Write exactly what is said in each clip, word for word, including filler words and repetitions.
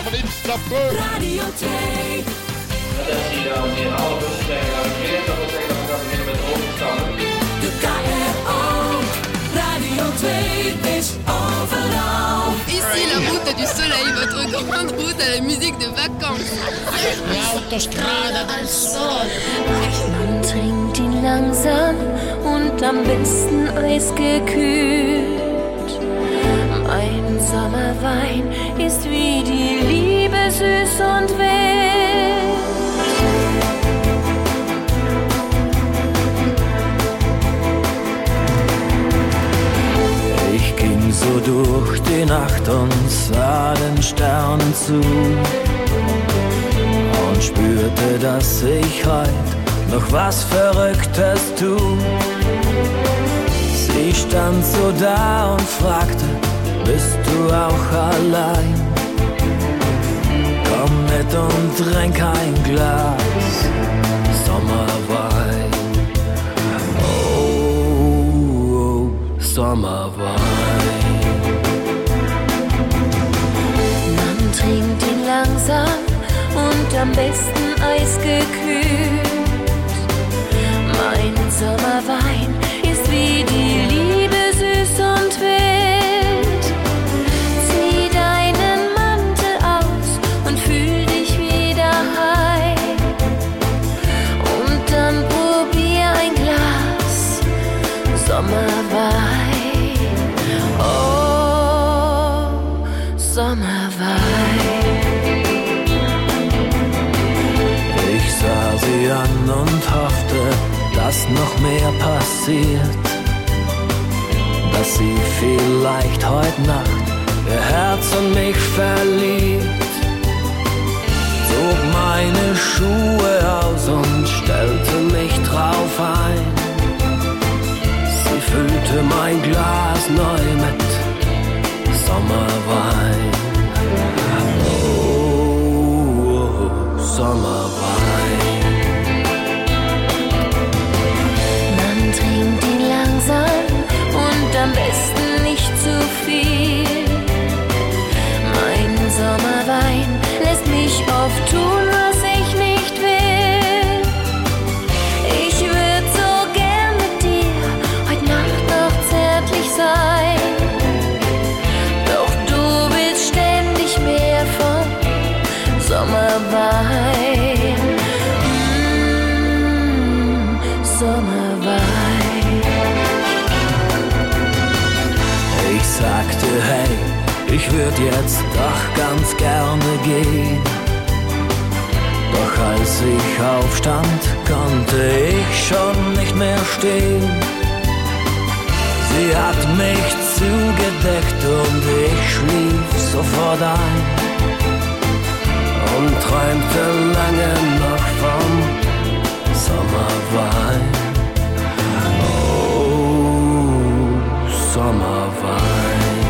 van instappen. Radio twee. Dat zie je dan in alle bussen tegen aan het weer. Dat wil zeggen dat we gaan beginnen met overstappen. De K R O. Radio twee is overal. Ici la route du soleil, votre grande route à la musique de vacances. La autostrada del sol. Man trinkt ihn langsam und am besten eisgekühlt. Mein Sommerwein ist wie die Liebe süß und wild. Ich ging so durch die Nacht und sah den Sternen zu und spürte, dass ich heut noch was Verrücktes tu. Sie stand so da und fragte, bist du auch allein? Komm mit und trink ein Glas Sommerwein. Oh, oh, Sommerwein. Man trinkt ihn langsam und am besten eisgekühlt. Mein Sommerwein ist wie die Liebe süß und wild. Zieh deinen Mantel aus und fühl dich wieder heim. Und dann probier ein Glas Sommerwein. Oh, Sommerwein. Ich sah sie an und hoffte, dass noch mehr passiert, dass sie vielleicht heute Nacht ihr Herz in mich verliebt. Zog meine Schuhe aus und stellte mich drauf ein. Sie füllte mein Glas neu mit Sommerwein. Oh, Sommerwein. Trinkt ihn langsam und am besten nicht zu viel. Mein Sommerwein lässt mich oft tun, was ich nicht will. Ich würd so gern mit dir heute Nacht noch zärtlich sein. Doch du willst ständig mehr von Sommerwein. Mmh, Sommerwein. Ich sagte, hey, ich würd jetzt doch ganz gerne gehen. Doch als ich aufstand, konnte ich schon nicht mehr stehen. Sie hat mich zugedeckt und ich schlief sofort ein und träumte lange noch vom Sommerwein. Sommerwein.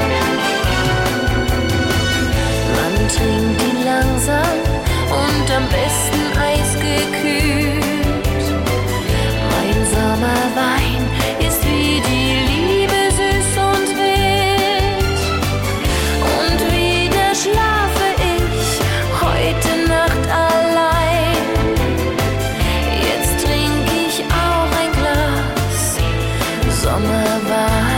Man trinkt ihn langsam und am besten eisgekühlt. Mein Sommerwein ist wie die Liebe süß und wild. Und wieder schlafe ich heute Nacht allein. Jetzt trink ich auch ein Glas Sommerwein.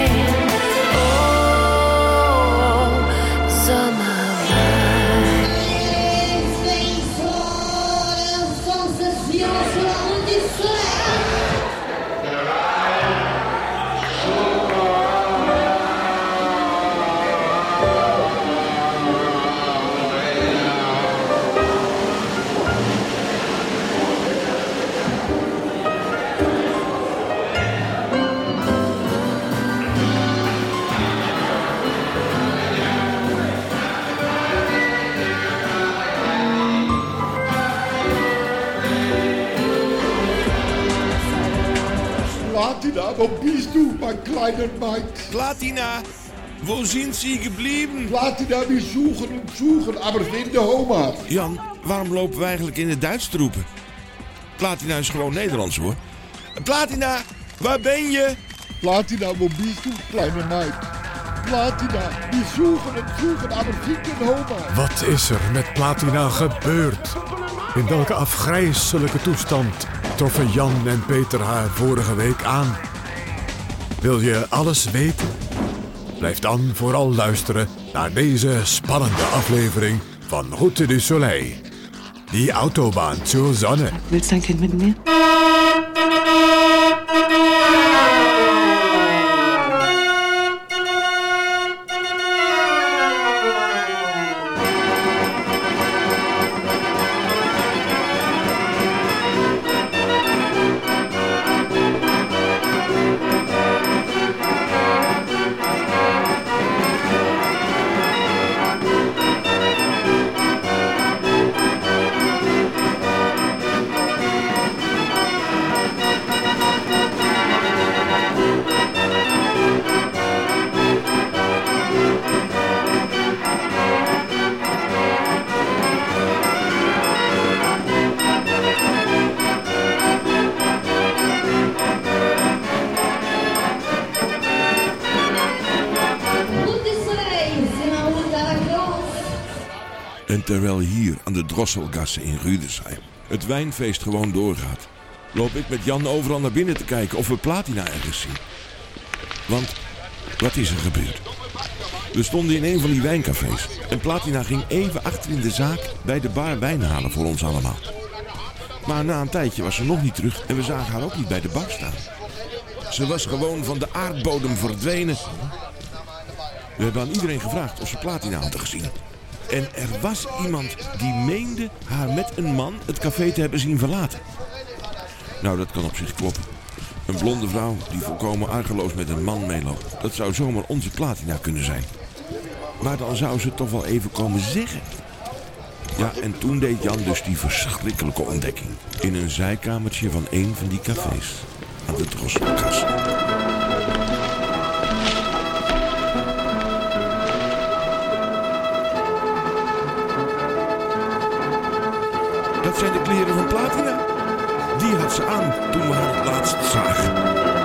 Platina, wo bist du, mein kleiner Maid? Platina, wo sind Sie geblieben? Platina, wir suchen und suchen, aber finden Homa. Jan, waarom lopen we eigenlijk in het Duits te roepen? Platina is gewoon Nederlands, hoor. Platina, waar ben je? Platina, wo bist du, kleine Maid? Platina. Die zoeken en zoeken, aber finden Homer. Wat is er met Platina gebeurd? In welke afgrijselijke toestand troffen Jan en Peter haar vorige week aan? Wil je alles weten? Blijf dan vooral luisteren naar deze spannende aflevering van Route du Soleil. Die Autobahn zur Sonne. Willst du ein Kind mit mir? En terwijl hier aan de Drosselgasse in Rüdesheim het wijnfeest gewoon doorgaat, loop ik met Jan overal naar binnen te kijken of we Platina ergens zien. Want, wat is er gebeurd? We stonden in een van die wijncafés en Platina ging even achter in de zaak bij de bar wijn halen voor ons allemaal. Maar na een tijdje was ze nog niet terug en we zagen haar ook niet bij de bar staan. Ze was gewoon van de aardbodem verdwenen. We hebben aan iedereen gevraagd of ze Platina hadden gezien. En er was iemand die meende haar met een man het café te hebben zien verlaten. Nou, dat kan op zich kloppen. Een blonde vrouw die volkomen argeloos met een man meeloopt. Dat zou zomaar onze Platina kunnen zijn. Maar dan zou ze toch wel even komen zeggen. Ja, en toen deed Jan dus die verschrikkelijke ontdekking. In een zijkamertje van een van die cafés. Aan de Drosselgasse. Dat zijn de kleren van Platina. Die had ze aan toen we haar het laatst zagen.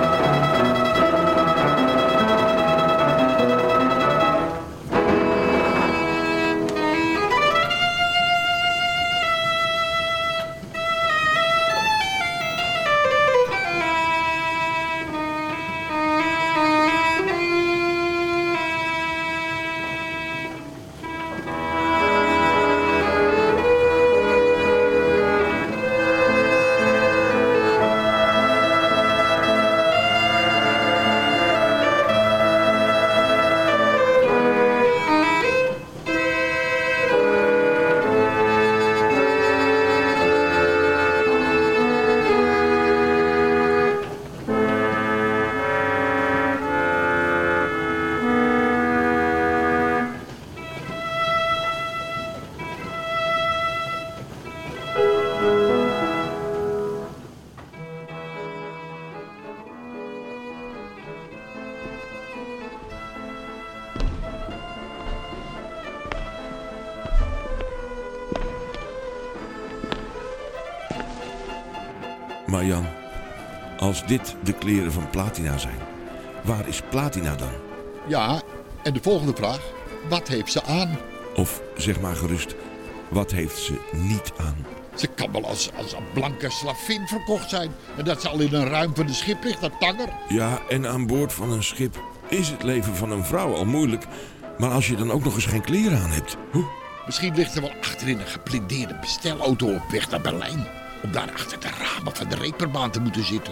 Maar Jan, als dit de kleren van Platina zijn, waar is Platina dan? Ja, en de volgende vraag. Wat heeft ze aan? Of zeg maar gerust, wat heeft ze niet aan? Ze kan wel als, als een blanke slavin verkocht zijn. En dat ze al in een ruim van de schip ligt, dat tanger. Ja, en aan boord van een schip is het leven van een vrouw al moeilijk. Maar als je dan ook nog eens geen kleren aan hebt. Huh? Misschien ligt ze wel achterin een geblindeerde bestelauto op weg naar Berlijn. Om daar achter de ramen van de reperbaan te moeten zitten.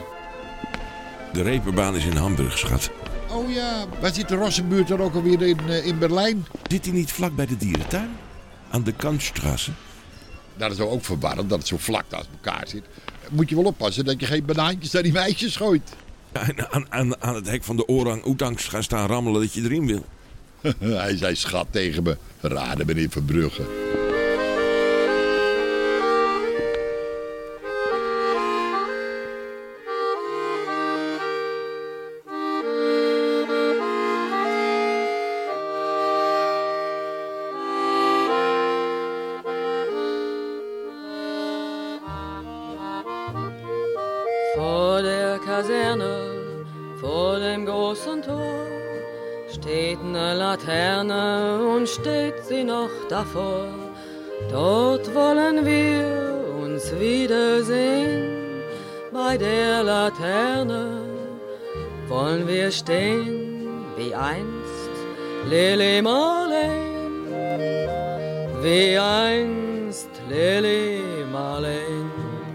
De reperbaan is in Hamburg, schat. Oh ja, waar zit de Rossenbuurt dan ook alweer in, uh, in Berlijn? Zit hij niet vlak bij de dierentuin? Aan de Kantstraße? Dat is ook verwarrend dat het zo vlak naast elkaar zit. Moet je wel oppassen dat je geen banaantjes naar die meisjes gooit. Ja, en aan, aan, aan het hek van de orang-oetangs gaan staan rammelen dat je erin wil. Hij zei schat tegen me. Raar, meneer Verbrugge. Vor der Kaserne, vor dem großen Tor, steht ne Laterne und steht sie noch davor. Dort wollen wir uns wiedersehen. Bei der Laterne wollen wir stehen, wie einst Lili Marleen, wie einst Lili Marleen.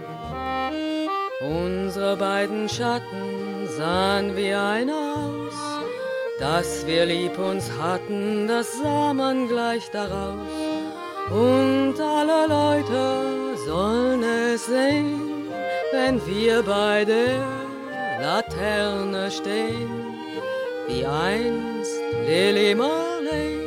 Unsere beiden Schatten sahen wie ein aus, dass wir lieb uns hatten, das sah man gleich daraus. Und alle Leute sollen es sehen, wenn wir bei der Laterne stehen, wie einst Lili Marleen,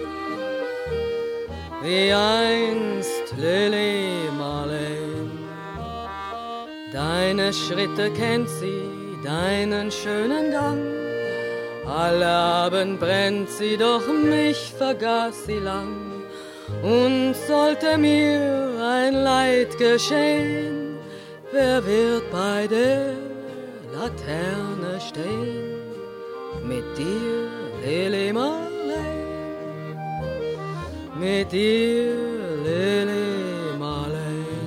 wie einst Lili Marleen. Deine Schritte kennt sie, deinen schönen Gang. Alle Abend brennt sie, doch mich vergaß sie lang. Und sollte mir ein Leid geschehen, wer wird bei der Laterne stehen? Mit dir, Lili Marleen, mit dir, Lili Marleen.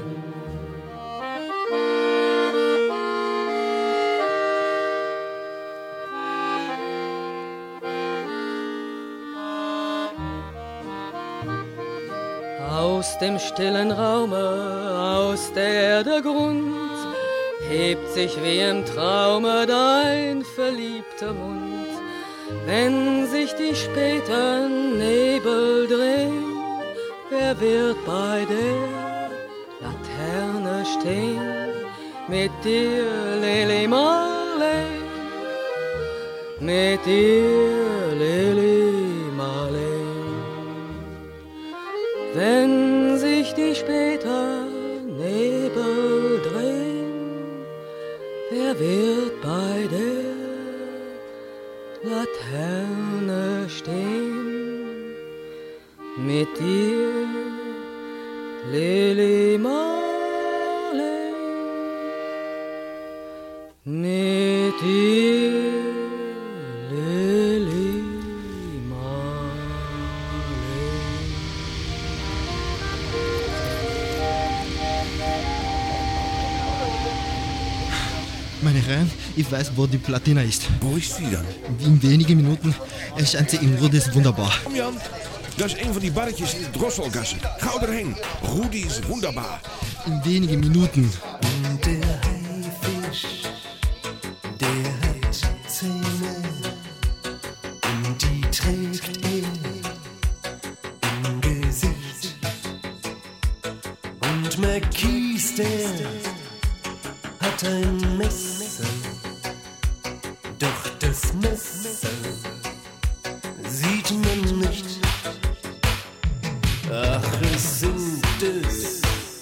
Aus dem stillen Raume, aus der Erde Grund, hebt sich wie im Traume dein verliebter Mund. Wenn sich die späten Nebel drehen, wer wird bei der Laterne stehen? Mit dir, Lili Marleen, mit dir, Lili Marleen. Wenn sich die späten Nebel drehen, wer wird bei der Laterne stehen? Mit dir, Lili Marleen, mit dir, Lili Marleen. Meine Herren, ich weiß, wo die Platina ist. Wo ist sie dann? In wenigen Minuten erscheint sie im Rudis Wunderbar. Komm Jan, das ist een van die barretjes in de Drosselgasse. Gauw erheen. Rudi is wunderbar. In wenigen Minuten. Und der Haifisch, der hat Zähne und die trägt er im Gesicht. Und McKees, der hat ein Messer, doch das Messer sieht man nicht. Ach, es sind es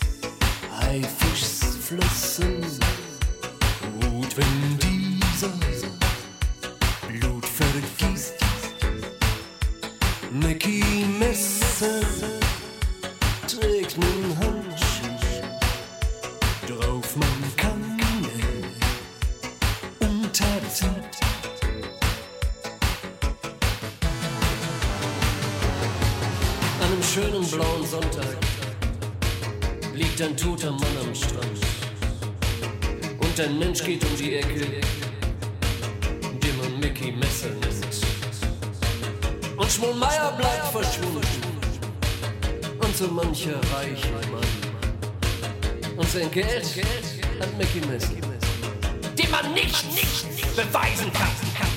Haifischsflossen. Gut, wenn dieser Blut vergießt. Mackie Messer trägt nen Handschuh, drauf man kann unterzieht. An einem schönen blauen Sonntag liegt ein toter Mann am Strand. Und ein Mensch geht um die Ecke, den man Mickey Messer nennt. Und Schmollmeier bleibt verschwunden. Und so mancher reiche Mann. Und sein Geld hat Mickey Messer, den man nicht, nicht beweisen kann.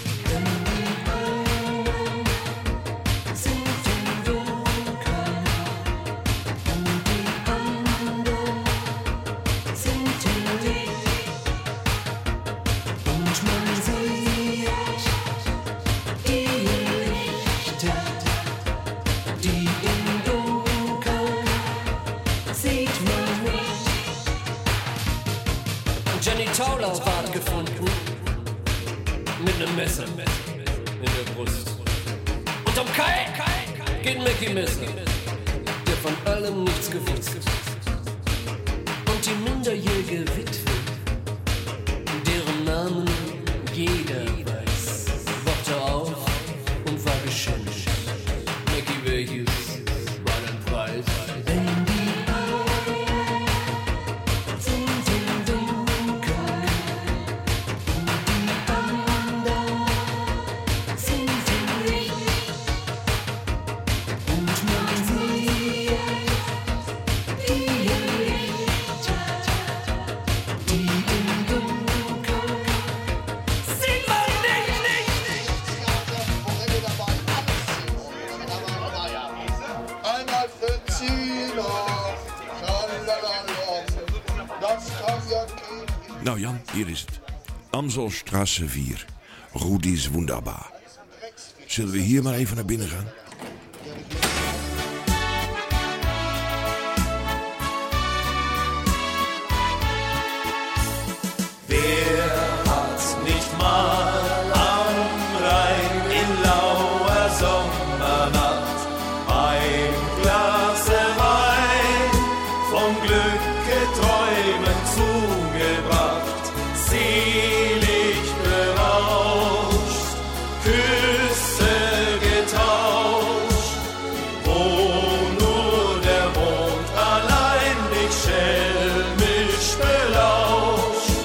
Jenny Taulau ward gefunden mit nem Messer in der Brust. Und um Kai geht Mickey Messer, der von allem nichts gewusst. Und die minderjährige Witwe, deren Namen jeder weiß, wachte auf und war geschenkt. Nou Jan, hier is het. Amselstraße vier. Rudi's Wunderbar. Zullen we hier maar even naar binnen gaan? Wer hat's nicht mal am Rhein in lauer Sommernacht ein Glas Wein vom Glücke träumen zugebracht, selig berauscht, Küsse getauscht, wo nur der Mond allein dich schelmisch belauscht.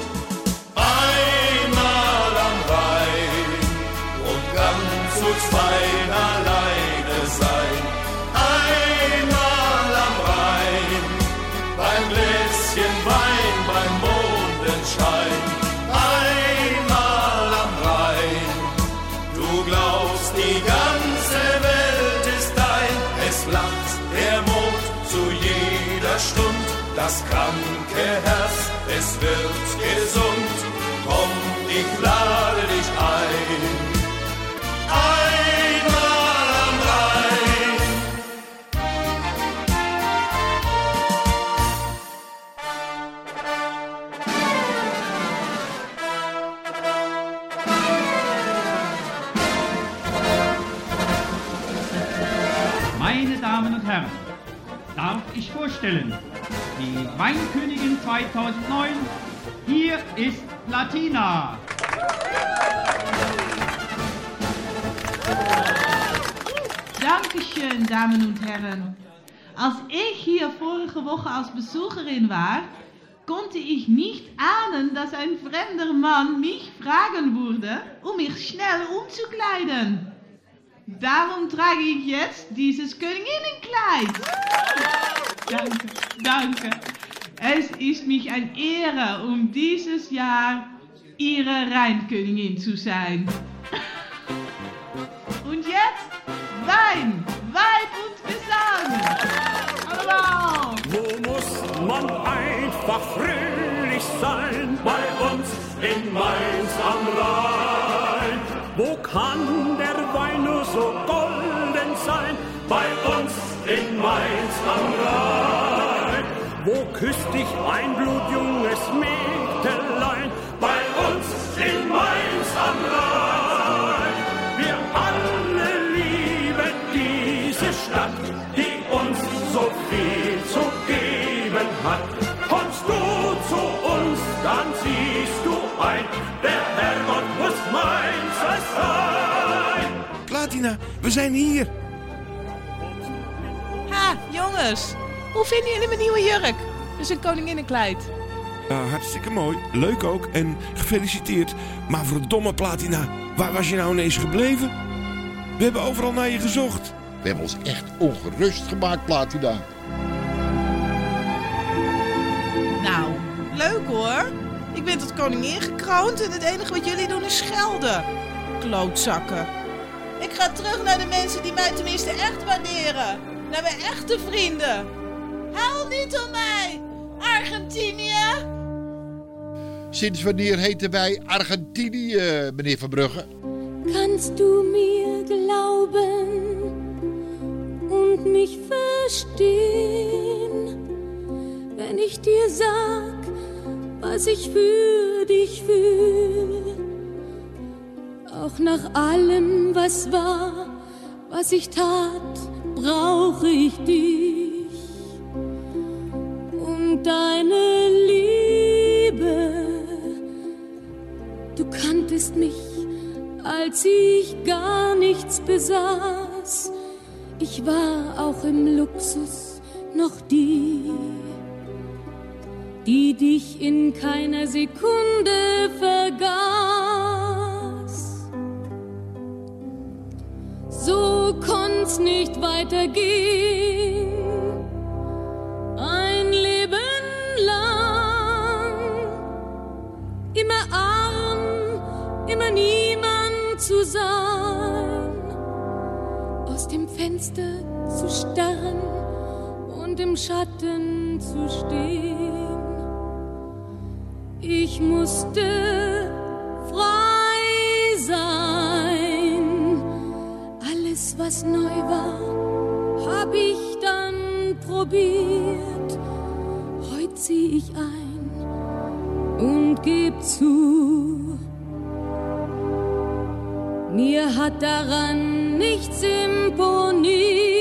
Einmal am Rhein und ganz uns fein alleine sein. Einmal am Rhein, beim Gläschen Wein, beim Mondenschein. Einmal am Rhein, du glaubst, die ganze Welt ist dein. Es lacht der Mond zu jeder Stund, das kranke Herz, es wird gesund. Komm, ich lade dich ein. Einmal am Rhein. Meine Damen und Herren, darf ich vorstellen, die Weinkönigin zweitausendneun, hier ist Platina. Dankeschön, Damen und Herren. Als ich hier vorige Woche als Besucherin war, konnte ich nicht ahnen, dass ein fremder Mann mich fragen würde, um mich schnell umzukleiden. Darum trage ich jetzt dieses Königinnenkleid. Danke, danke. Es ist mich eine Ehre, um dieses Jahr Ihre Rheinkönigin zu sein. Und jetzt Wein, Weib und Gesang. Hallo! Wo muss man einfach fröhlich sein? Bei uns in Mainz am Rhein. Wo kann der Wein nur so golden sein? Bei uns in Mainz am Rhein. Wo küsst dich ein blutjunges Mägdelein? Bei uns in Mainz am Rhein. Wir alle lieben diese Stadt, die uns so viel zu geben hat. Kommst du zu uns, dann siehst du ein, der Herrgott muss Mainzer sein. Platina, we zijn hier. Ha, jongens. Hoe vinden jullie mijn nieuwe jurk? Dus een koninginnenkleid. Ja, hartstikke mooi. Leuk ook. En gefeliciteerd. Maar verdomme Platina, waar was je nou ineens gebleven? We hebben overal naar je gezocht. We hebben ons echt ongerust gemaakt, Platina. Nou, leuk hoor. Ik ben tot koningin gekroond en het enige wat jullie doen is schelden. Klootzakken. Ik ga terug naar de mensen die mij tenminste echt waarderen. Naar mijn echte vrienden. Huil niet om mij, Argentinië. Sinds wanneer heten wij Argentinië, meneer Verbrugge? Kannst du mir glauben und mich verstehen, wenn ich dir sag, was ich für dich fühl? Auch nach allem, was war, was ich tat, brauche ich dich und deine Liebe. Du kanntest mich, als ich gar nichts besaß. Ich war auch im Luxus noch die, die dich in keiner Sekunde vergaß. So konnt's nicht weitergehen, ein Leben lang, immer arm, immer niemand zu sein, aus dem Fenster zu starren und im Schatten zu stehen. Ich musste frei sein. Alles, was neu war, hab ich dann probiert. Heut zieh ich ein und geb zu, mir hat daran nichts imponiert.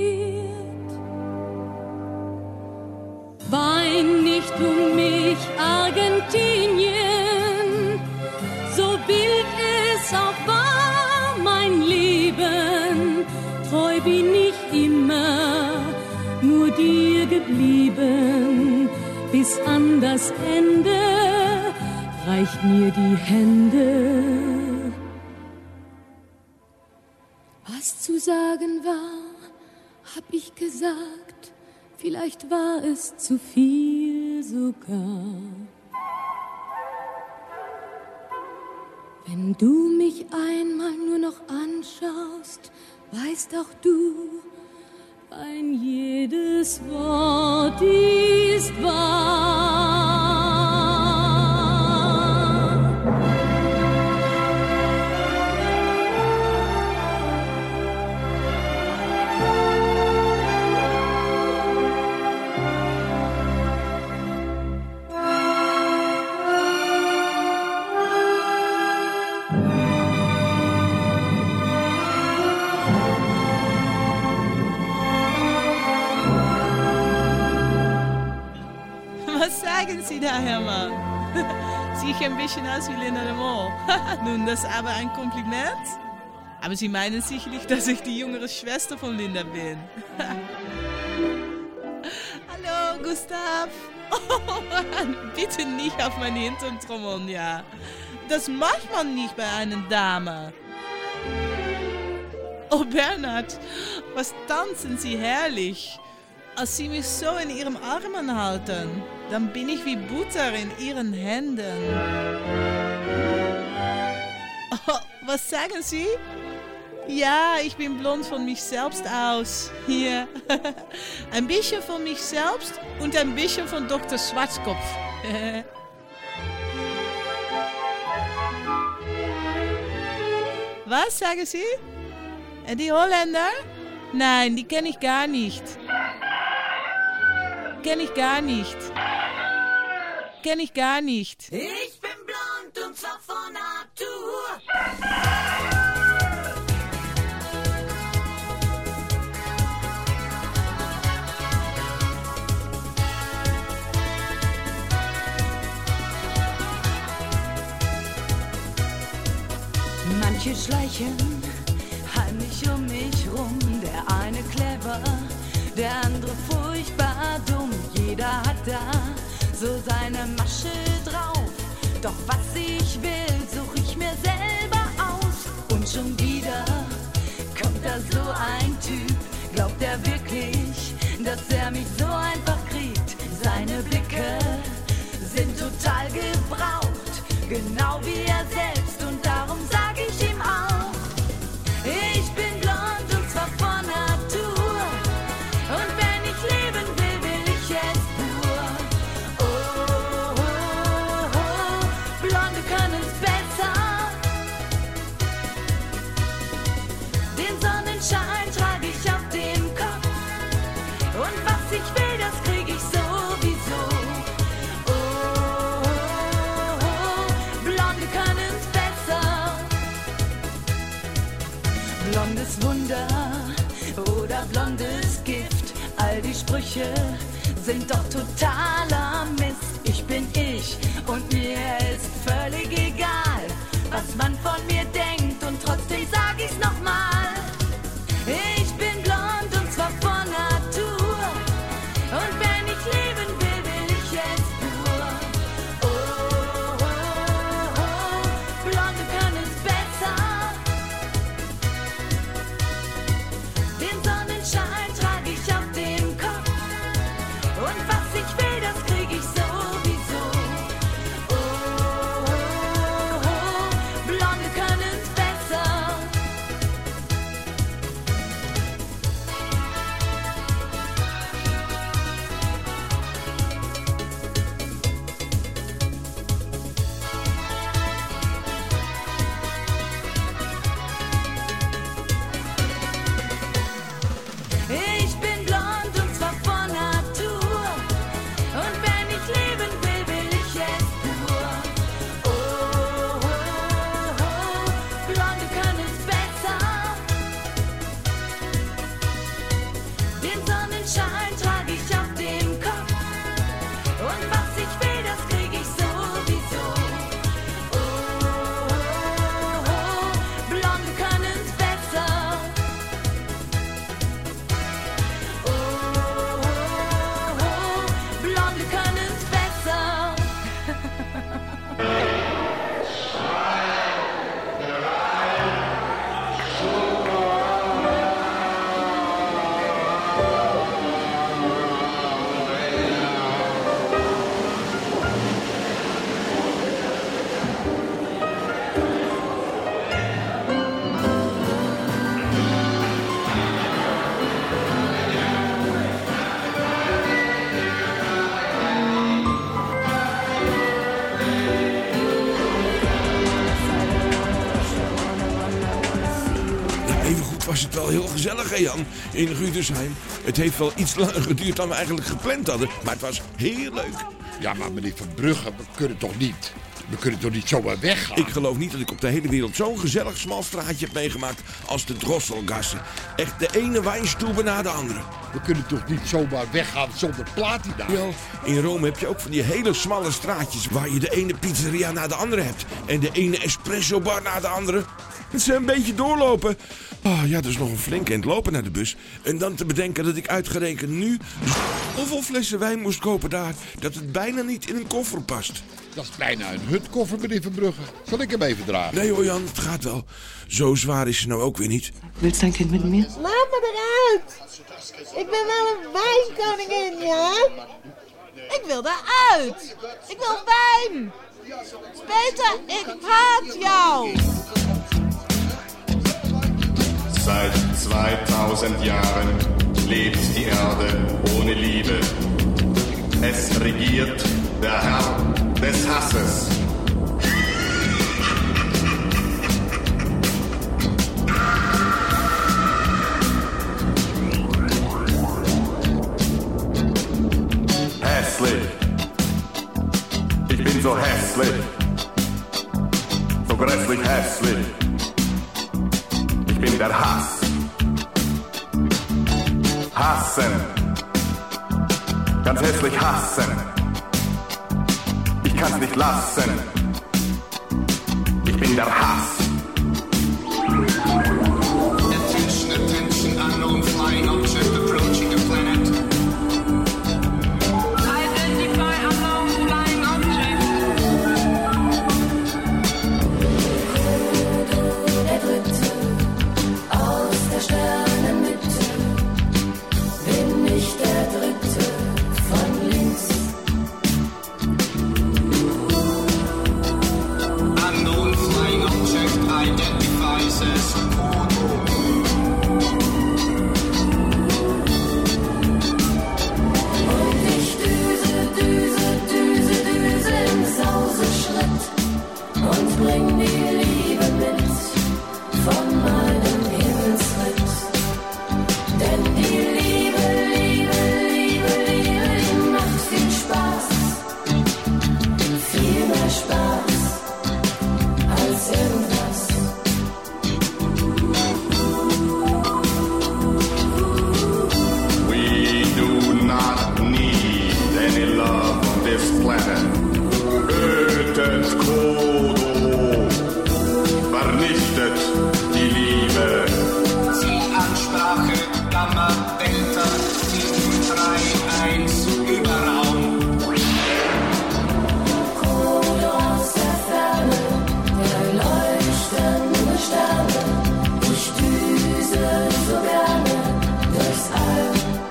Wein nicht um mich, Argentinien, so wild es auch war, mein Leben. Treu bin ich immer nur dir geblieben, bis an das Ende reicht mir die Hände. Was zu sagen war, hab ich gesagt, vielleicht war es zu viel sogar. Wenn du mich einmal nur noch anschaust, weißt auch du, ein jedes Wort ist wahr. Was sagen Sie da, Herr Mann? Sehe ich ein bisschen aus wie Linda de Mol? Nun, das ist aber ein Kompliment. Aber Sie meinen sicherlich, dass ich die jüngere Schwester von Linda bin. Hallo, Gustav. Oh, bitte nicht auf mein Hintern trommeln, ja. Das macht man nicht bei einer Dame. Oh, Bernhard, was tanzen Sie herrlich. Als Sie mich so in Ihren Armen halten, dann bin ich wie Butter in Ihren Händen. Oh, was sagen Sie? Ja, ich bin blond von mich selbst aus. Hier. Ein bisschen von mich selbst und ein bisschen von Doktor Schwarzkopf. Was sagen Sie? Die Holländer? Nein, die kenne ich gar nicht. Kenn ich gar nicht. Kenn ich gar nicht. Ich bin blond und zwar von Natur. Manche schleichen heimlich um mich rum. Der eine clever, der andere furchtbar dumm. Jeder hat da so seine Masche drauf. Doch was ich will, such ich mir selber aus. Und schon wieder kommt da so ein Typ. Glaubt er wirklich, dass er mich so einfach kriegt? Seine Blicke sind total gebraucht, genau wie er selbst. Und darum sag ich ihm auch, ich bin blond und zwar von Natur. Und wenn ich leben will, will ich es pur. Oh, oh, oh, Blonde können's besser. Den Sonnenschein trage ich auf dem Kopf. Und was ich will, das krieg ich sowieso. Oh, oh, oh, Blonde können's besser. Blondes Wunder oder blondes Gift. All die Sprüche sind doch totaler Mist. Ich bin ich und mir ist völlig egal, was man von mir denkt. Und trotzdem sag ich's nochmal. Ich bin blond und zwar von Natur. Und wenn ich leben will, will ich es pur. Oh, oh, oh, Blonde können's besser. Den Sonnenschein trage ich auf dem Kopf. Und was ich will, das krieg ich sowieso. Oh, oh, oh, Blonde können's besser. was het wel heel gezellig, hè Jan, in Rüdesheim. Het heeft wel iets langer geduurd dan we eigenlijk gepland hadden, maar het was heel leuk. Ja, maar meneer Van Brugge, we kunnen toch niet... We kunnen toch niet zomaar weggaan? Ik geloof niet dat ik op de hele wereld zo'n gezellig smal straatje heb meegemaakt als de Drosselgasse. Echt de ene wijnstoebe na de andere. We kunnen toch niet zomaar weggaan zonder Platina? Ja, in Rome heb je ook van die hele smalle straatjes waar je de ene pizzeria na de andere hebt. En de ene espresso bar na de andere. Het is een beetje doorlopen. Oh, ja, dat is nog een flink eind lopen naar de bus. En dan te bedenken dat ik uitgerekend nu zoveel flessen wijn moest kopen daar, dat het bijna niet in een koffer past. Dat is bijna een hutkoffer, meneer Van Brugge. Zal ik hem even dragen? Nee hoor Jan, het gaat wel. Zo zwaar is ze nou ook weer niet. Willst dein Kind mit mir? Laat me eruit! Ik ben wel een wijnkoningin, ja? Ik wil eruit! Ik wil wijn! Peter, ik haat jou! Seit zweitausend Jahren lebt die Erde ohne Liebe. Es regiert der Herr des Hasses. Hässlich. Ich bin so hässlich. So grässlich hässlich. Ich bin der Hass. Hassen. Ganz hässlich hassen. Ich kann's nicht lassen. Ich bin der Hass. Attention, attention, unknown flying object approaching the planet. Identify unknown flying object. Der Dritte aus der Sternenmitte. Bin ich der Dritte von links. Unknown flying object identifies as Kodo. Und ich düse, düse, düse, düse im Sauseschritt und bring die Liebe mit von meinem Himmelsritt. Denn die Liebe, Liebe, Liebe, Liebe, die macht viel Spaß. Viel mehr Spaß als irgendwas. We do not need any love on this planet. Tötet Kodo. Vernichtet die Liebe. Zielansprache Gamma Delta sieben drei eins Überraum. Kodo aus der Ferne, der leuchtende Sterne. Ich düse so gerne durchs All.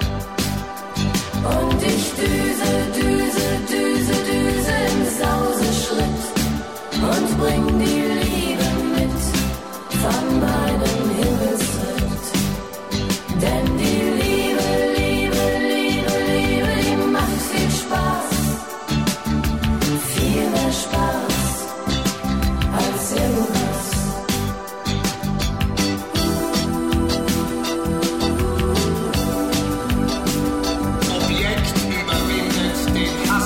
Und ich düse, düse, düse, düse im Sauseschritt und bring die Liebe mit von meinem Himmelsritt. Denn die Liebe, Liebe, Liebe, Liebe, die macht viel Spaß. Viel mehr Spaß als irgendwas. Objekt überwindet den Hass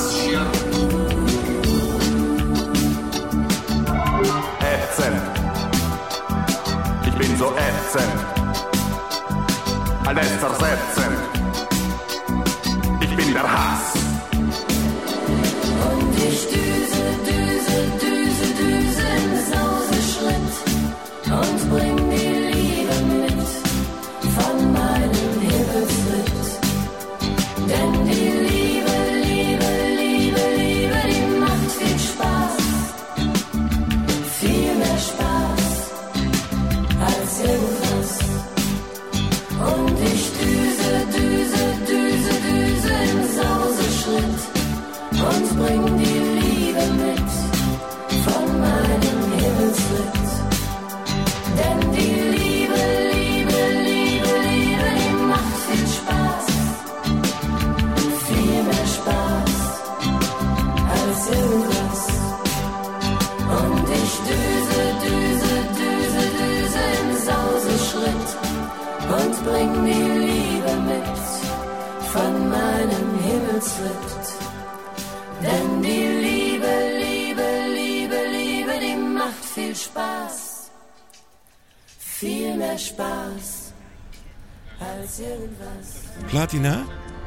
Himmelsritt. Denn die Liebe, Liebe, Liebe, Liebe, die macht viel Spaß. Viel mehr Spaß als irgendwas. Platina,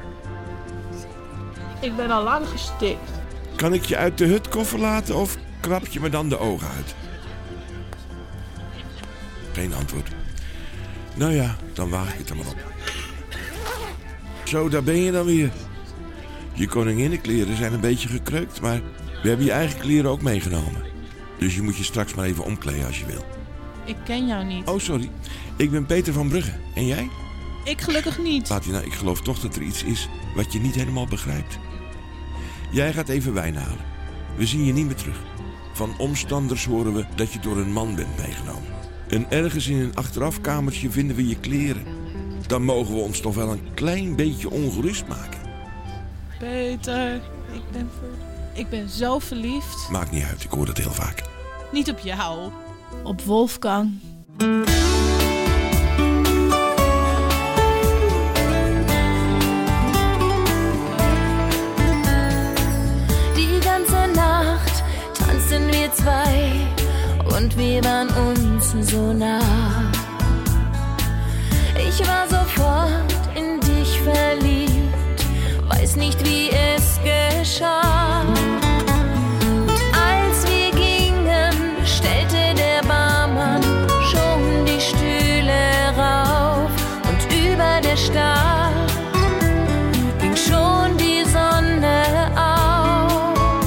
Ik ben al lang gestikt. kan ik je uit de hutkoffer laten of krab je me dan de ogen uit? Geen antwoord. Nou ja, dan waag ik het er maar op. Zo, daar ben je dan weer. Je koninginnenkleren zijn een beetje gekreukt, maar we hebben je eigen kleren ook meegenomen. Dus je moet je straks maar even omkleden als je wil. Ik ken jou niet. Oh, sorry. Ik ben Peter van Brugge. En jij? Ik gelukkig niet. Platina, ik geloof toch dat er iets is wat je niet helemaal begrijpt. Jij gaat even wijn halen. We zien je niet meer terug. Van omstanders horen we dat je door een man bent meegenomen. En ergens in een achterafkamertje vinden we je kleren. Dan mogen we ons toch wel een klein beetje ongerust maken. Peter, ik ben, ver... ik ben zo verliefd. Maakt niet uit, ik hoor het heel vaak. Niet op jou, op Wolfgang. Die ganze Nacht tanzten wir zwei und wir waren uns so nah. Ich war sofort in dich verliebt, weiß nicht wie es geschah. Und als wir gingen, stellte der Barmann schon die Stühle rauf und über der Stadt ging schon die Sonne auf.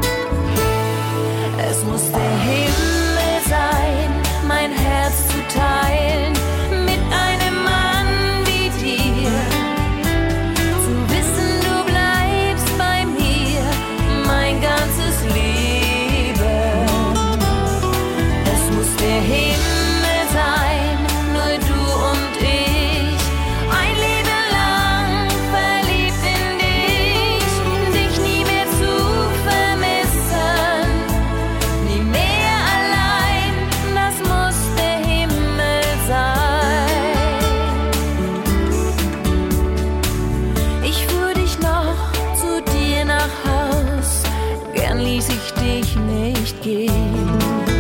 Es muss der Himmel sein, mein Herz zu teilen mit einem Mann wie dir. Zu wissen, du bleibst bei mir mein ganzes Leben. Es muss der Himmel sein, nur du und ich. Ein Leben lang verliebt in dich, dich nie mehr zu vermissen, nie mehr allein, das muss der Himmel sein. Ich fuhr dich noch zu dir nach Haus, gern ließ ich dich nicht gehen.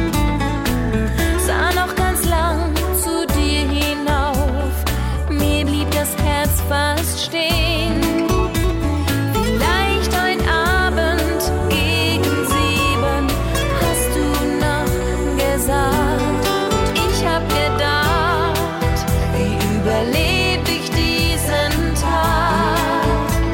Sah noch ganz lang zu dir hinauf, mir blieb das Herz fast stehen. Vielleicht heute Abend gegen sieben hast du noch gesagt. Und ich hab gedacht, wie überleb ich diesen Tag?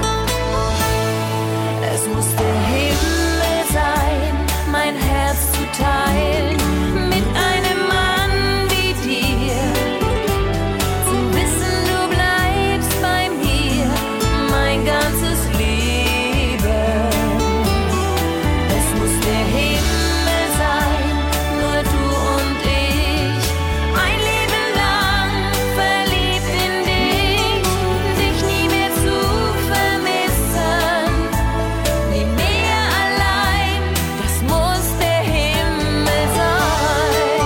Es muss der Himmel sein, mein Herz zu teilen mit einem Mann wie dir. Zu wissen, du bleibst bei mir mein ganzes Leben. Es muss der Himmel sein, nur du und ich. Ein Leben lang verliebt in dich, dich nie mehr zu vermissen, nie mehr allein, das muss der Himmel sein.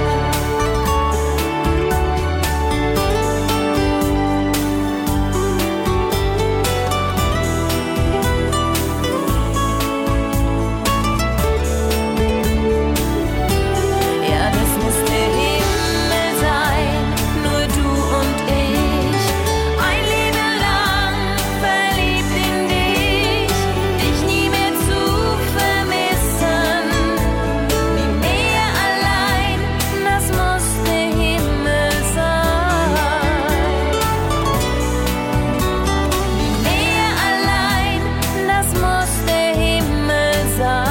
Ja, das muss der Himmel sein, nur du und ich. Ein Leben lang verliebt in dich, dich nie mehr zu vermissen, nie mehr allein, das muss der Himmel sein. Nie mehr allein, das muss der Himmel sein.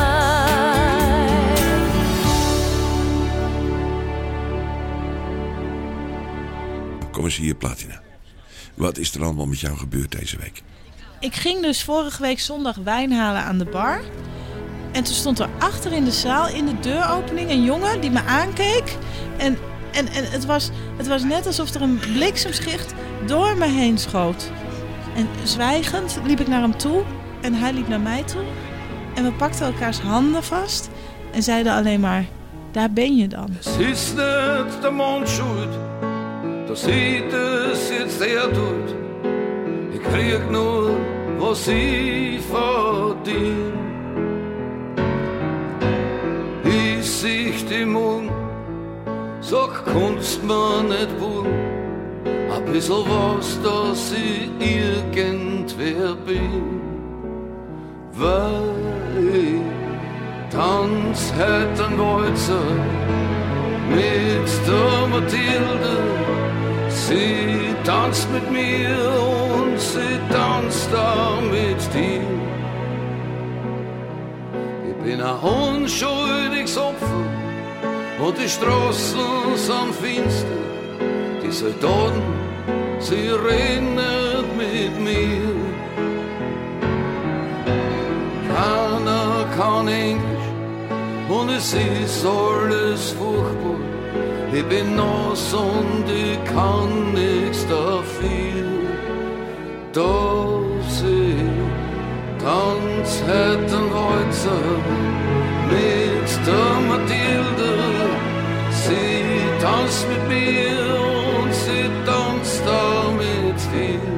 Kom eens hier, Platina. Wat is er allemaal met jou gebeurd deze week? Ik ging dus vorige week zondag wijn halen aan de bar. En toen stond er achter in de zaal, in de deuropening, een jongen die me aankeek. En, en, en het, was, het was net alsof er een bliksemschicht door me heen schoot. En zwijgend liep ik naar hem toe en hij liep naar mij toe. En we pakten elkaars handen vast en zeiden alleen maar, daar ben je dan. Es ist nicht der Mond schuld, das sieht es jetzt sehr tut. Ich krieg nur was ich verdien. Ich sicht im Mund, sag, kannst mir nicht wohl, ein bisschen was, dass ich irgendwer bin. Weil ich tanz heute ein Walzer mit der Mathilde. Sie tanzt mit mir und sie tanzt auch mit dir. Ich bin ein unschuldiges Opfer und die Straßen sind finster. Die Soldaten, sie rennen mit mir. Keiner kann Englisch und es ist alles furchtbar. Ich bin nass und ich kann nichts dafür, dass ich tanz heute ein Walzer mit der Mathilde. Sie tanzt mit mir und sie tanzt auch mit dir.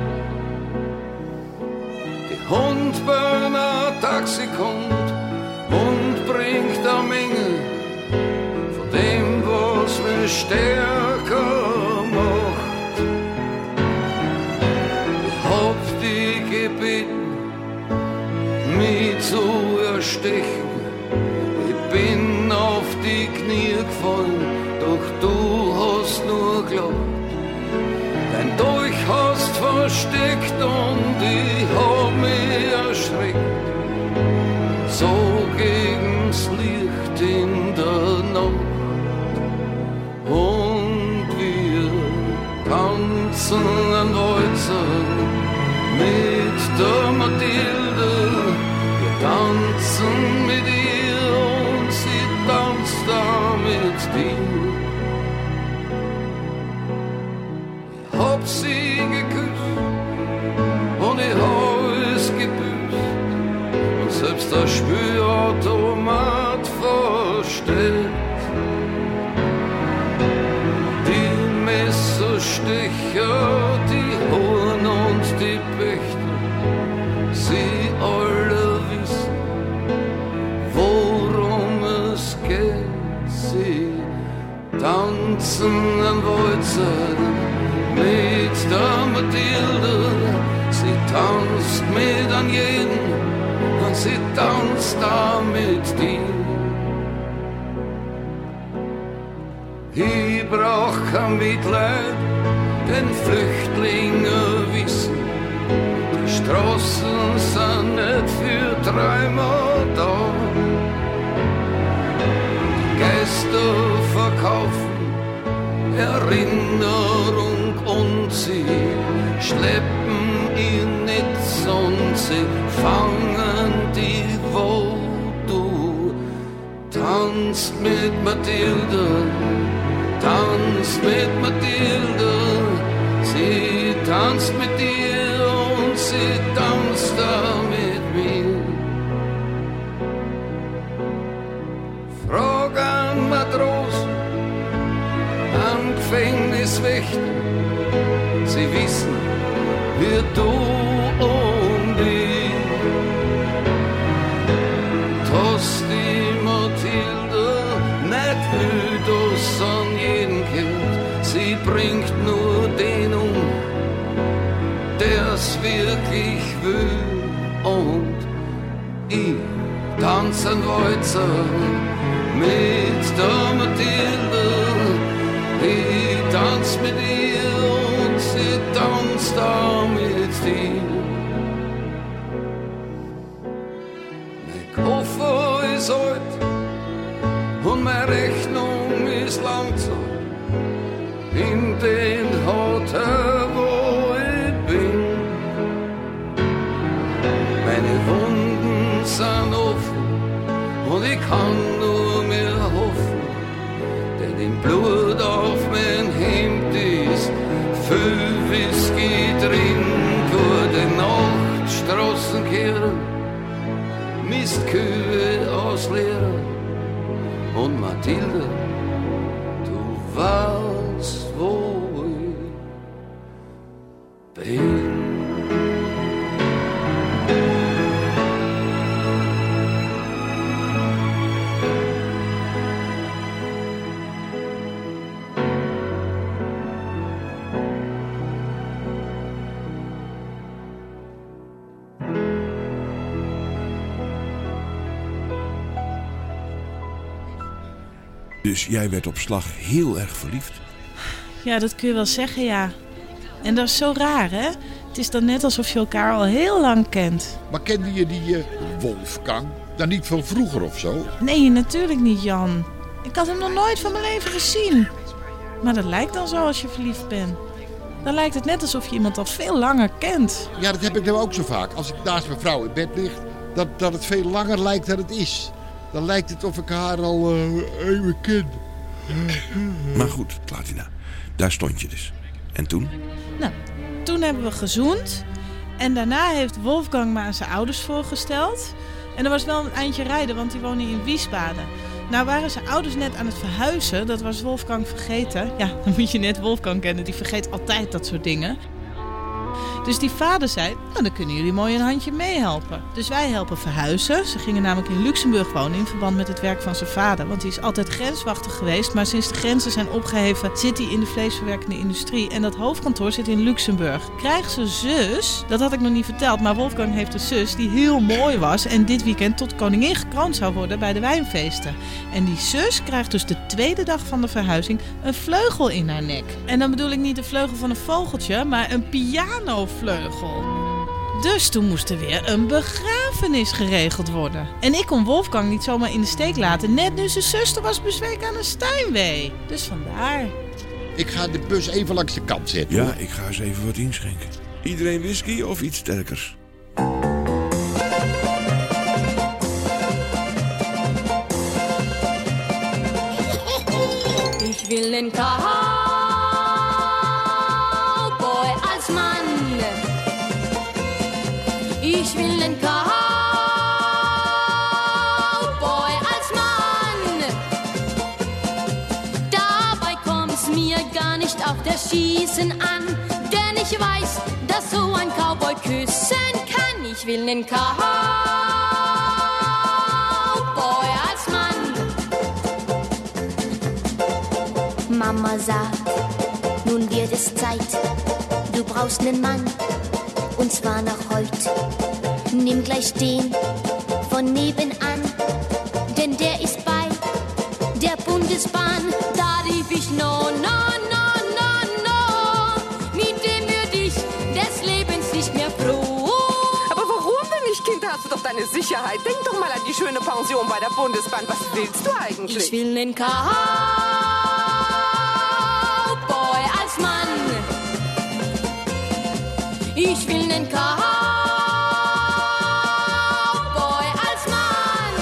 Die Hund bei einer Taxi kommt und bringt eine Menge von dem, was mich stärker macht. Ich hab dich gebeten, mich zu erstechen. Ich bin auf die Knie gefallen, doch du hast nur geglaubt. Dein Dolch hast versteckt und ich hab mich erschreckt. So gegen's Licht in der Nacht. Und wir tanzen ein Walzer mit der Mathilde. Wir tanzen mit ihr und sie tanzt da mit dir. Ich hab sie geküsst und ich hab es gebüßt und selbst der Spülautomat verstellt. Messerstecher, die Horn und die Pächter, sie alle wissen, worum es geht. Sie tanzen ein Walzer mit der Mathilde, sie tanzt mit an jeden und sie tanzt da mit dir. Ich brauch kein Mitleid, denn Flüchtlinge wissen, die Straßen sind nicht für dreimal da. Die Geister verkaufen Erinnerung und sie schleppen ihr Netz und sie fangen die, wo du tanzt mit Mathilde. Tanzt mit Mathilde, sie tanzt mit dir und sie tanzt da mit mir. Frag an Matrosen, an Gefängniswächter, sie wissen, wie du und ich. Toss die Mathilde nicht ödos an jeden Kind, sie bringt nur den um, der's wirklich will. Und ich tanz ein Walzer mit der Mathilde, ich tanz mit ihr und sie tanzt auch mit dir. Mein Koffer ist alt und meine Rechnung ist langsam in den Hotel, wo ich bin. Meine Wunden sind offen und ich kann nur mehr hoffen, denn im Blut auf mein Hemd ist viel Whisky drin. Gute Nacht, Straßenkehrer, Mistkühe ausleeren. Und Mathilde, du weißt, wo ich bin. Dus jij werd op slag heel erg verliefd? Ja, dat kun je wel zeggen, ja. En dat is zo raar, hè? Het is dan net alsof je elkaar al heel lang kent. Maar kende je die uh, Wolfgang dan niet van vroeger of zo? Nee, natuurlijk niet, Jan. Ik had hem nog nooit van mijn leven gezien. Maar dat lijkt dan zo als je verliefd bent. Dan lijkt het net alsof je iemand al veel langer kent. Ja, dat heb ik nou ook zo vaak. Als ik naast mijn vrouw in bed lig, dat, dat het veel langer lijkt dan het is. Dan lijkt het of ik haar al uh, even ken. Maar goed, Platina, daar stond je dus. En toen? Nou, toen hebben we gezoend. En daarna heeft Wolfgang me aan zijn ouders voorgesteld. En er was wel een eindje rijden, want die wonen in Wiesbaden. Nou waren zijn ouders net aan het verhuizen. Dat was Wolfgang vergeten. Ja, dan moet je net Wolfgang kennen. Die vergeet altijd dat soort dingen. Dus die vader zei, nou dan kunnen jullie mooi een handje meehelpen. Dus wij helpen verhuizen. Ze gingen namelijk in Luxemburg wonen in verband met het werk van zijn vader. Want hij is altijd grenswachter geweest. Maar sinds de grenzen zijn opgeheven zit hij in de vleesverwerkende industrie. En dat hoofdkantoor zit in Luxemburg. Krijgt zijn zus, dat had ik nog niet verteld, maar Wolfgang heeft een zus die heel mooi was. En dit weekend tot koningin gekroond zou worden bij de wijnfeesten. En die zus krijgt dus de tweede dag van de verhuizing een vleugel in haar nek. En dan bedoel ik niet de vleugel van een vogeltje, maar een pianovleugel. Dus toen moest er weer een begrafenis geregeld worden. En ik kon Wolfgang niet zomaar in de steek laten, net nu zijn zuster was bezweken aan een Steinway. Dus vandaar. Ik ga de bus even langs de kant zetten. Ja, hoor. ik ga eens even wat inschenken. Iedereen whisky of iets sterkers? Ich will den Cowboy als Mann. Ich will den Cowboy als Mann. Dabei kommt's mir gar nicht auf das Schießen an, denn ich weiß, dass so ein Cowboy küssen kann. Ich will den Cowboy als Mann. Mama sagt, nun wird es Zeit, du brauchst nen Mann, und zwar noch heut. Nimm gleich den von nebenan, denn der ist bei der Bundesbahn. Da rief ich no, no, no, no, no, mit dem würd ich des Lebens nicht mehr froh. Aber warum denn nicht, Kind? Hast du doch deine Sicherheit. Denk doch mal an die schöne Pension bei der Bundesbahn. Was willst du eigentlich? Ich will nen Cowboy als Mann. Ich will nen Cowboy als Mann.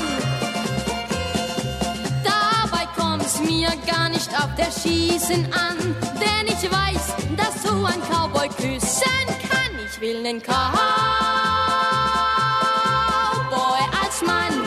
Dabei kommt's mir gar nicht auf das Schießen an, denn ich weiß, dass so ein Cowboy küssen kann. Ich will nen Cowboy als Mann.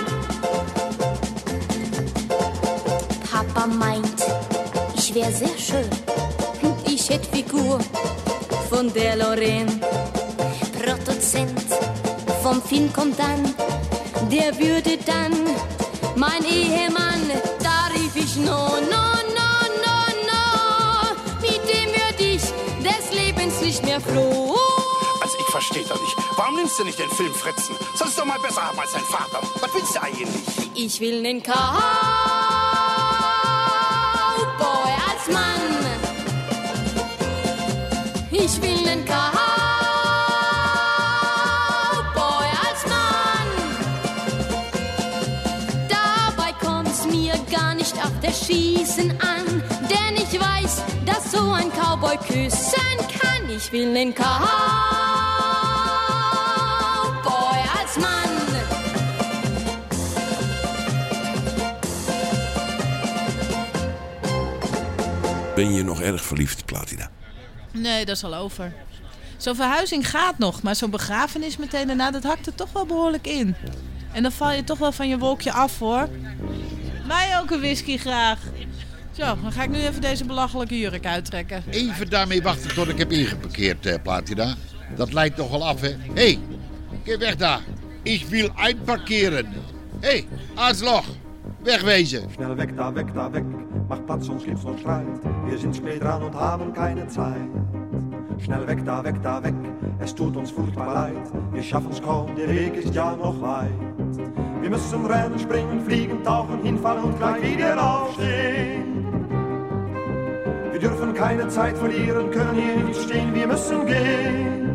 Papa meint, ich wär sehr schön. Ich hätt Figur von der Lorraine. Produzent vom Film kommt dann, der würde dann mein Ehemann. Da rief ich no, no, no, no, no, mit dem würd ich des Lebens nicht mehr froh. Also ich versteh doch nicht. Warum nimmst du nicht den Film Fritzen? Sollst du doch mal besser haben als dein Vater. Was willst du eigentlich? Ich will nen Cowboy als Mann. Ich will nen Cowboy als Mann. Dabei kommt's mir gar nicht auf das Schießen an, denn ich weiß, dass so ein Cowboy küssen kann. Ich will nen Cowboy als Mann. Ben je nog erg verliefd, Platina? Nee, dat is al over. Zo'n verhuizing gaat nog, maar zo'n begrafenis meteen daarna, dat hakt er toch wel behoorlijk in. En dan val je toch wel van je wolkje af, hoor. Mij ook een whisky graag. Zo, dan ga ik nu even deze belachelijke jurk uittrekken. Even daarmee wachten tot ik heb ingeparkeerd, eh, Platina. Dat leidt toch wel af, hè? Hé, hey, geh weg daar. Ik wil einparkeren. Hé, hey, Arschloch, wegwezen. Schnell weg da, weg da, weg. Mach Platz, sonst gibt's noch Streit. Wir sind spät dran und haben keine Zeit. Schnell weg da, weg da, weg. Es tut uns furchtbar leid. Wir schaffen's kaum, der Weg ist ja noch weit. Wir Wir müssen rennen, springen, fliegen, tauchen, hinfallen und gleich wieder aufstehen. Wir dürfen keine Zeit verlieren, können hier nicht stehen, wir müssen gehen.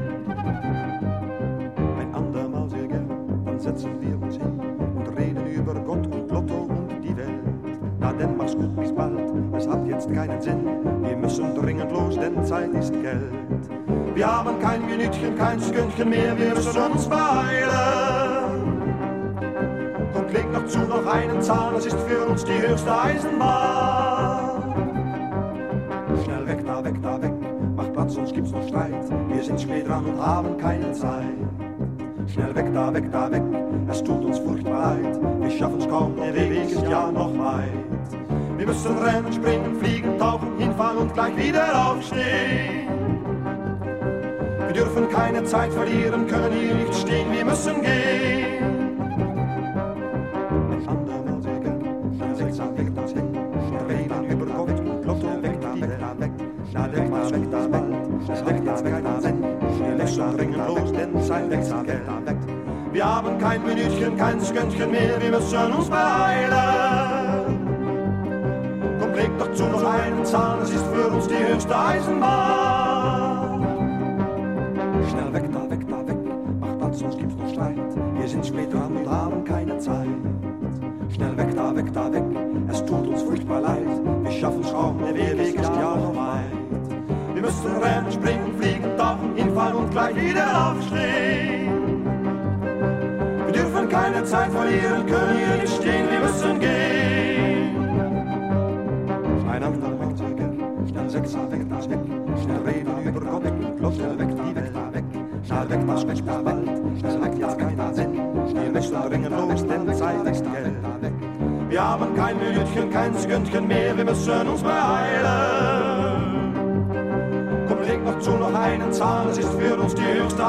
Ein andermal sehr gern, dann setzen wir uns hin und reden über Gott und Lotto und die Welt. Na denn mach's gut, bis bald, es hat jetzt keinen Sinn, wir müssen dringend los, denn Zeit ist Geld. Wir haben kein Minütchen, kein Sekündchen mehr, wir müssen uns beeilen. Und leg noch zu, noch einen Zahn, es ist für uns die höchste Eisenbahn. Schnell weg, da weg, da weg, mach Platz, sonst gibt's noch Streit. Wir sind spät dran und haben keine Zeit. Schnell weg, da weg, da weg, es tut uns furchtbar leid. Wir schaffen's kaum, der Weg ist ja noch weit. Wir müssen rennen, springen, fliegen, tauchen, hinfahren und gleich wieder aufstehen. Wir dürfen keine Zeit verlieren, können hier nicht stehen, wir müssen gehen. Ein andermal sehr gern, schnell weg, da weg, das Heck. Reden über Gott und Lotto, weg, da weg, da weg. Na, weg, da weg, da weg, es weg, da weg, da weg. Schnell weg, da dringend los, denn Zeit weg, da weg, da weg. Wir haben kein Minütchen, kein Sekündchen mehr, wir müssen uns beeilen. Komm, leg doch zu, noch einen Zahn, es ist für uns die höchste Eisenbahn. Schnell weg, da weg, da weg, mach Platz, sonst gibt's noch Streit. Wir sind spät dran und haben keine Zeit. Schnell weg, da weg, da weg, es tut uns furchtbar leid. Wir schaffen's kaum, der Weg ist ja noch weit. Wir müssen rennen, springen, fliegen, tauchen, hinfahren und gleich wieder aufstehen. Wir dürfen keine Zeit verlieren, können hier nicht stehen, wir müssen gehen. Ein andermal sehr gern, schnell sechs, da weg, das weg. Schnell reden über Gott und Lotto, weg, da weg, da weg. Schnell weg, das weg, da bald, schnell weg, jetzt keiner Sinn. Schnell weg, da dringend los, denn Zeit ist Geld. Wir haben kein Minütchen, kein Sekündchen mehr, wir müssen uns beeilen. Komm, leg noch zu, noch einen Zahn, es ist für uns die höchste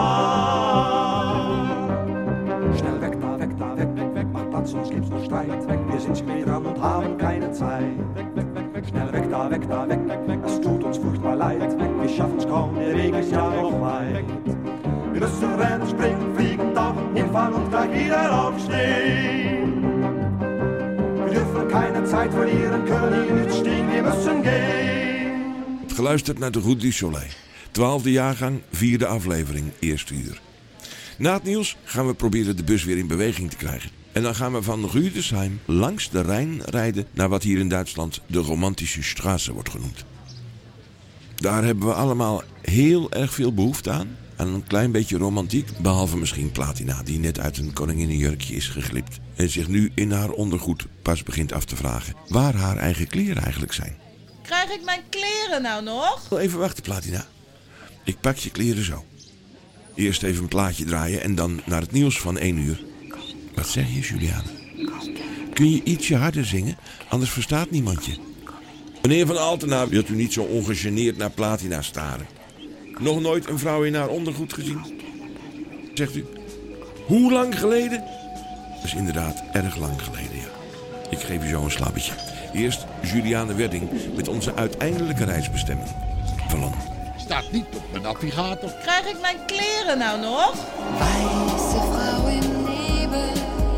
Eisenbahn. Schnell weg, da weg, da weg, weg, weg, mach Platz, sonst gibt's noch Streit. Wir sind spät dran und haben keine Zeit. Schnell weg, da weg, da weg, weg, weg, es tut uns furchtbar leid. Wir schaffen's kaum, der Weg ist ja noch weit. Wir müssen rennen, springen, fliegen, tauchen, hinfahren und gleich wieder aufstehen. Wir dürfen keine Zeit verlieren, können hier nicht stehen, wir müssen gehen. Geluisterd naar de Route du Soleil. Twaalfde jaargang, vierde aflevering, eerste uur. Na het nieuws gaan we proberen de bus weer in beweging te krijgen. En dan gaan we van Rüdesheim langs de Rijn rijden naar wat hier in Duitsland de romantische Straße wordt genoemd. Daar hebben we allemaal heel erg veel behoefte aan. Aan een klein beetje romantiek, behalve misschien Platina, die net uit een koninginnenjurkje is geglipt en zich nu in haar ondergoed pas begint af te vragen waar haar eigen kleren eigenlijk zijn. Krijg ik mijn kleren nou nog? Even wachten, Platina. Ik pak je kleren zo. Eerst even een plaatje draaien en dan naar het nieuws van één uur. Wat zeg je, Juliane? Kun je ietsje harder zingen? Anders verstaat niemand je. Meneer Van Altena, wilt u niet zo ongegeneerd naar Platina staren? Nog nooit een vrouw in haar ondergoed gezien? Zegt u. Hoe lang geleden? Dat is inderdaad erg lang geleden, ja. Ik geef u zo een slappetje. Eerst Juliane Wedding met onze uiteindelijke reisbestemming. Vallon. Staat niet op mijn navigator. Krijg ik mijn kleren nou nog? Weiße Frau im Nebel,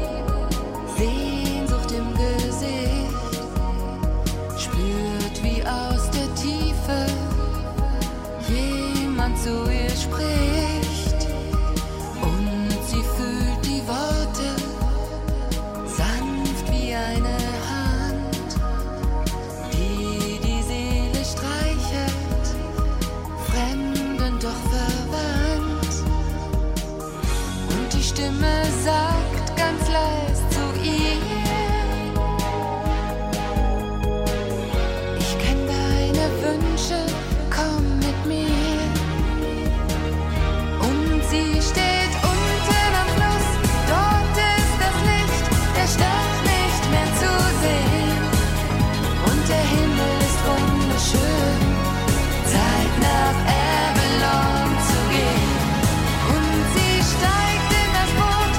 Sehnsucht im Gesicht, spürt wie aus der Tiefe jemand zu ihr spricht. Und sie fühlt die Worte sanft wie eine Hand, die die Seele streichelt, fremd und doch verwandt. Und die Stimme sagt ganz leis zu ihr: Ich kenn deine Wünsche, komm mit mir. Und sie steht unten am Fluss, dort ist das Licht, der Stadt nicht mehr zu sehen. Und der Himmel ist wunderschön, Zeit nach Avalon zu gehen. Und sie steigt in das Boot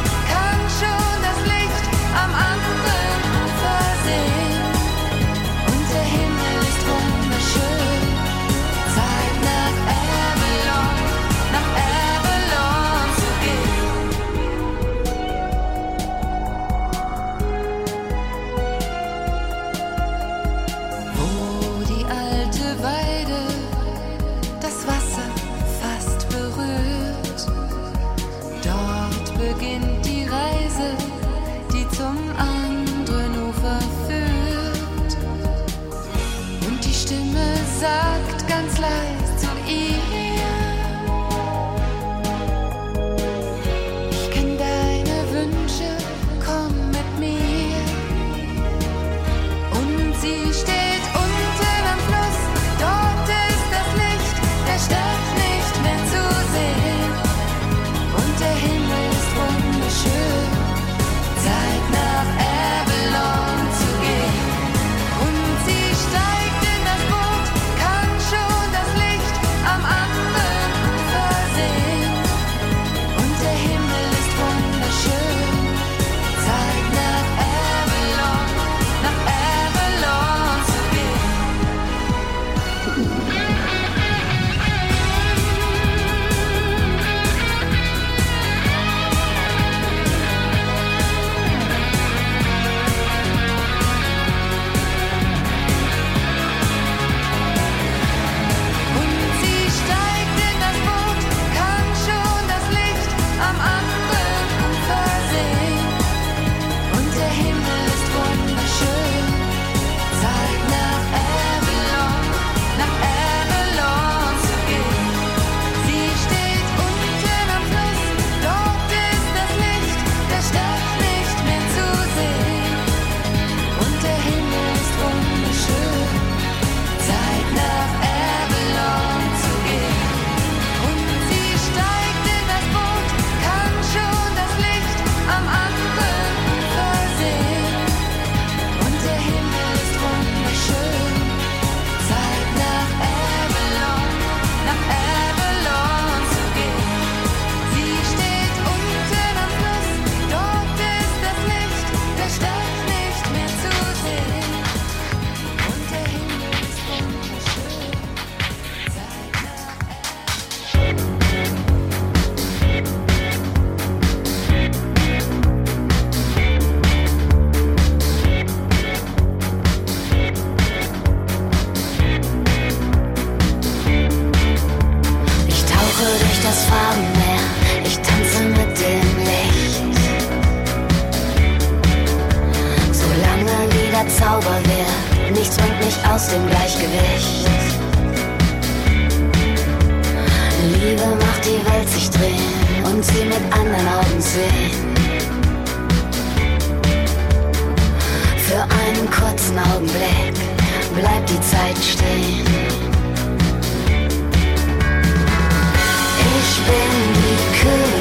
und sie mit anderen Augen sehen. Für einen kurzen Augenblick bleibt die Zeit stehen. Ich bin die Königin.